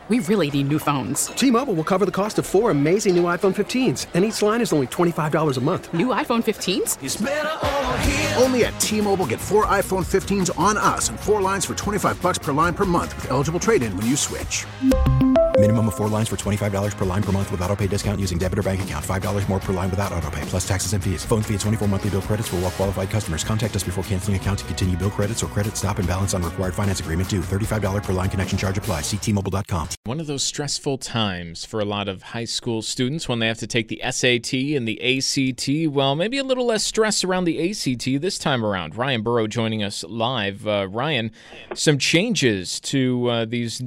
We really need new phones. T-Mobile will cover the cost of 4 amazing new iPhone 15s, and each line is only $25 a month. New iPhone 15s? It's better over here. Only at T-Mobile, get 4 iPhone 15s on us and 4 lines for $25 per line per month with eligible trade-in when you switch. Minimum of 4 lines for $25 per line per month with autopay discount using debit or bank account. $5 more per line without autopay, plus taxes and fees. Phone fee at 24 monthly bill credits for well-qualified customers. Contact us before canceling account to continue bill credits or credit stop and balance on required finance agreement due. $35 per line connection charge applies. See T-Mobile.com. One of those stressful times for a lot of high school students when they have to take the SAT and the ACT. Well, maybe a little less stress around the ACT this time around. Ryan Burrow joining us live. Ryan, some changes to these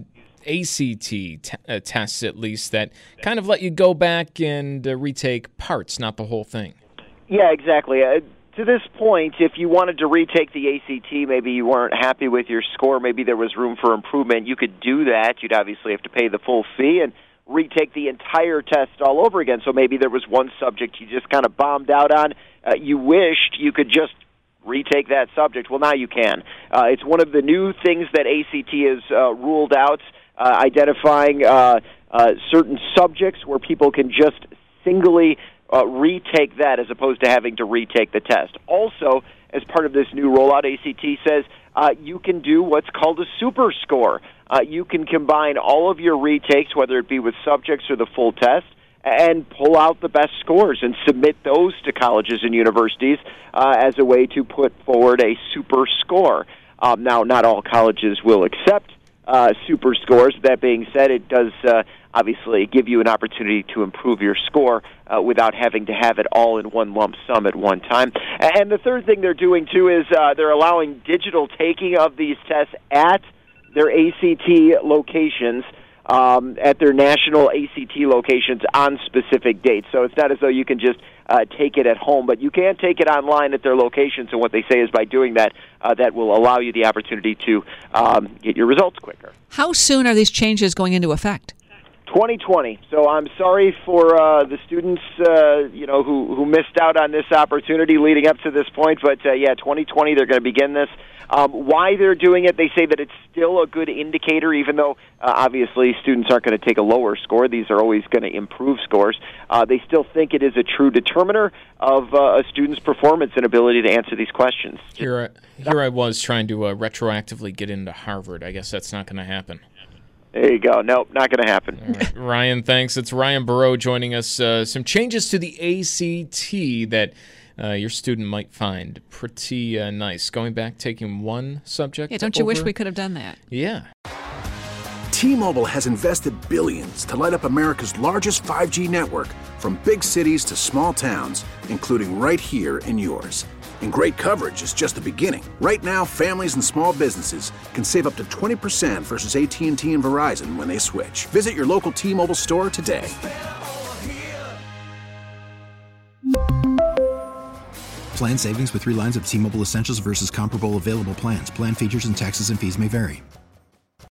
ACT tests, at least, that kind of let you go back and retake parts, not the whole thing. Yeah, exactly. To this point, if you wanted to retake the ACT, maybe you weren't happy with your score, maybe there was room for improvement, you could do that. You'd obviously have to pay the full fee and retake the entire test all over again. So maybe there was one subject you just kind of bombed out on. You wished you could just retake that subject. Well, now you can. It's one of the new things that ACT has ruled out, identifying certain subjects where people can just singly retake that as opposed to having to retake the test. Also, as part of this new rollout, ACT says you can do what's called a super score. You can combine all of your retakes, whether it be with subjects or the full test, and pull out the best scores and submit those to colleges and universities as a way to put forward a super score. Now, not all colleges will accept super scores. That being said, it does obviously give you an opportunity to improve your score without having to have it all in one lump sum at one time. And the third thing they're doing, too, is they're allowing digital taking of these tests at their ACT locations, at their national ACT locations on specific dates. So it's not as though you can just take it at home, but you can take it online at their locations, and what they say is by doing that, that will allow you the opportunity to get your results quicker. How soon are these changes going into effect? 2020. So I'm sorry for the students, who missed out on this opportunity leading up to this point. But 2020 they're going to begin this. Why they're doing it? They say that it's still a good indicator, even though obviously students aren't going to take a lower score. These are always going to improve scores. They still think it is a true determiner of a student's performance and ability to answer these questions. Here I was trying to retroactively get into Harvard. I guess that's not going to happen. There you go. Nope, not going to happen. Right. Ryan, thanks. It's Ryan Burrow joining us. Some changes to the ACT that your student might find pretty nice. Going back, taking one subject. Yeah, don't you wish we could have done that? Yeah. T-Mobile has invested billions to light up America's largest 5G network, from big cities to small towns, including right here in yours. And great coverage is just the beginning. Right now, families and small businesses can save up to 20% versus AT&T and Verizon when they switch. Visit your local T-Mobile store today. Plan savings with 3 lines of T-Mobile Essentials versus comparable available plans. Plan features and taxes and fees may vary.